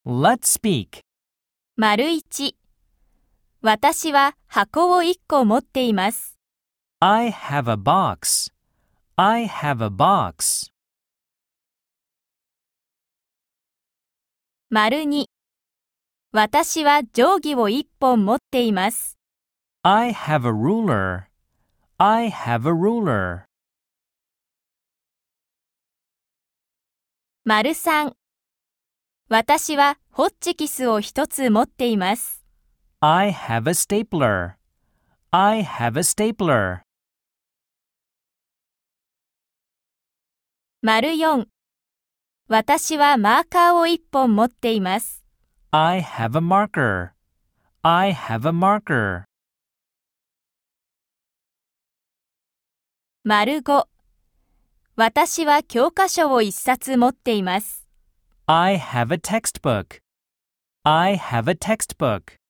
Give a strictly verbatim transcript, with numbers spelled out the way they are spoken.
Let's speak. 丸一、私は箱を一個持っています。 I have a box. I have a box. 丸二、私は定規を一本持っています。 I have a ruler. I have a ruler. 丸三、私はホッチキスを一つ持っています。 I have a stapler. I have a stapler. 丸四、私はマーカーを一本持っています。 I have a marker. I have a marker. 丸五、私は教科書を一冊持っています。 I have a textbook. I have a textbook.